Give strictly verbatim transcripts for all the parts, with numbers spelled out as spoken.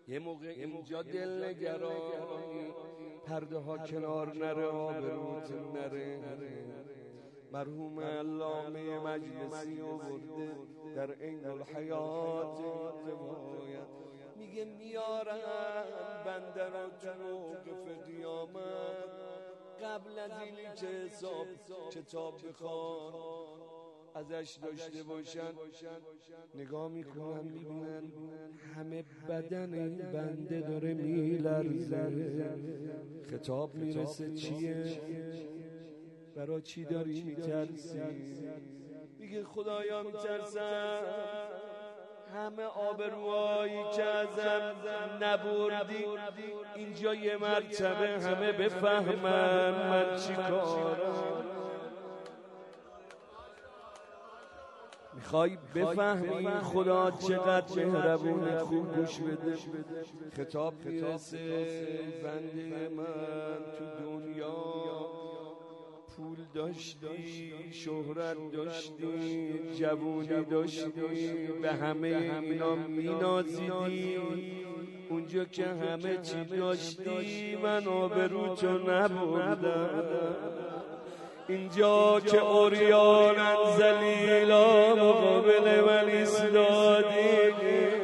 یه موقع اینجا دل نگرانی، پرده ها کنار نره، آبروت نره. مرحوم علامه مجلسی آورده در عین الحیات روایت، میگه میارم بنده را تو موقف قیامت، قبل از اینی که حساب کتاب بخوان ازش داشته باشن، نگاه میکنن میبینن همه بدن این بنده داره میلرزه. خطاب میرسه چیه؟ برای چی داری میترسی؟ میگه خدایا میترسم همه آبروهایی که ازم نبردی اینجا یه مرتبه همه بفهمن من چی کارم. میخوای بفهمی خدا چقدر مهربونه؟ خوب گوش بده. خطاب میرسه بنده من، تو دنیا پول داشتی، شهرت داشتی، جوونی داشتی، به همه اینا مینازیدی. اونجا که همه چی داشتی من آبروتو نبردم. اینجا که اوریانن ذلیلا مقابل من ایستادی،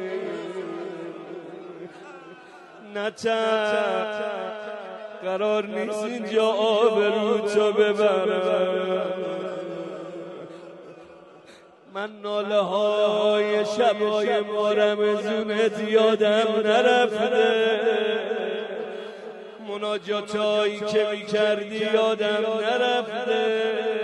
نتر قرار نیست اینجا آبروتو ببرم. من ناله های شبای ما رمضونت یادم نرفته، مناجاتایی که میکردی یادم نرفته،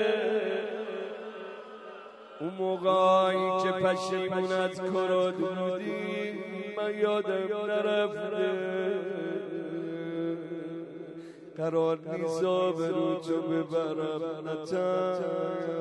اون موقعی که پشیمونت کرد بودی من یادم نرفته. قرار نیست آبروتو ببرم، نتن